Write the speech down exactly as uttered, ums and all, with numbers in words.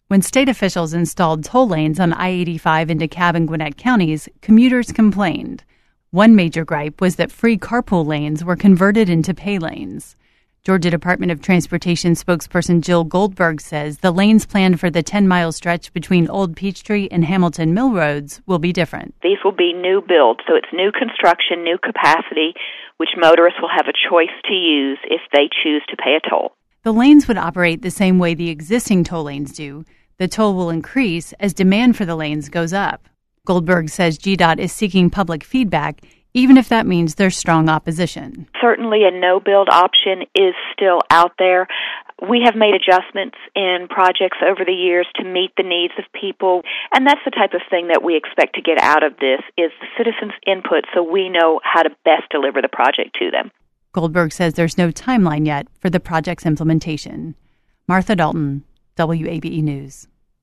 When state officials installed toll lanes on I eighty-five into Cobb and Gwinnett counties, commuters complained. One major gripe was that free carpool lanes were converted into pay lanes. Georgia Department of Transportation spokesperson Jill Goldberg says the lanes planned for the ten-mile stretch between Old Peachtree and Hamilton Mill Roads will be different. These will be new builds, so it's new construction, new capacity, which motorists will have a choice to use if they choose to pay a toll. The lanes would operate the same way the existing toll lanes do. The toll will increase as demand for the lanes goes up. Goldberg says G D O T is seeking public feedback, even if that means there's strong opposition. Certainly a no-build option is still out there. We have made adjustments in projects over the years to meet the needs of people, and that's the type of thing that we expect to get out of this is the citizens' input so we know how to best deliver the project to them. Goldberg says there's no timeline yet for the project's implementation. Martha Dalton, W A B E News.